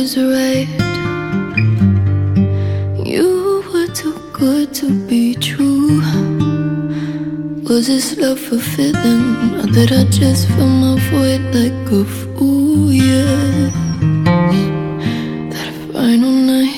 was right. You were too good to be true. Was this love fulfilling, or did I just fill my void like a fool? Yeah, that final night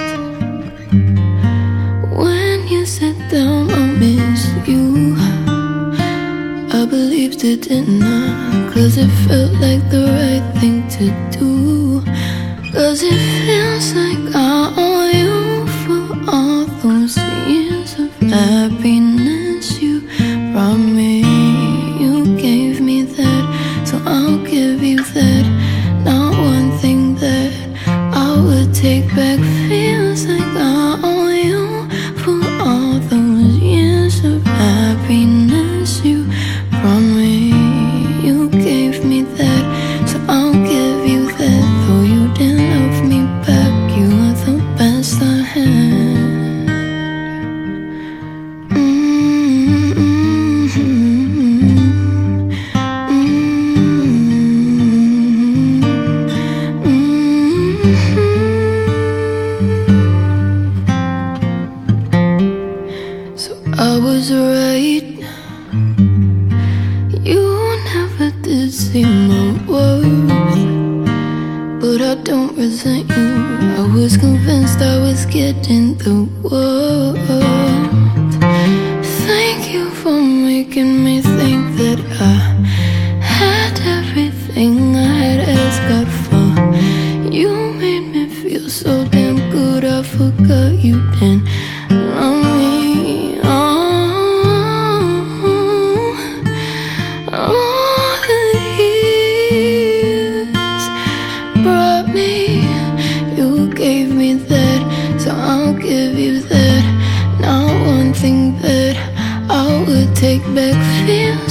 when you sat down, I miss you. I believed it, didn't I? 'Cause it felt like the right thing to do. 'Cause it feels like I owe you for all those years of happiness you brought me. You gave me that, so I'll give you that. Not one thing that I would take back. Feels like I owe you for all those years of happiness you brought me. You gave me that, so I'll give you that. Though you didn't love me back, you were the best I had. So I was right. You never did see my worth, but I don't resent you. I was convinced I was getting the world. Thank you for making me think that I had everything I had asked God for. You made me feel so damn good, I forgot you didn't love me. Gave me that, so I'll give you that. Not one thing that I would take back. Feel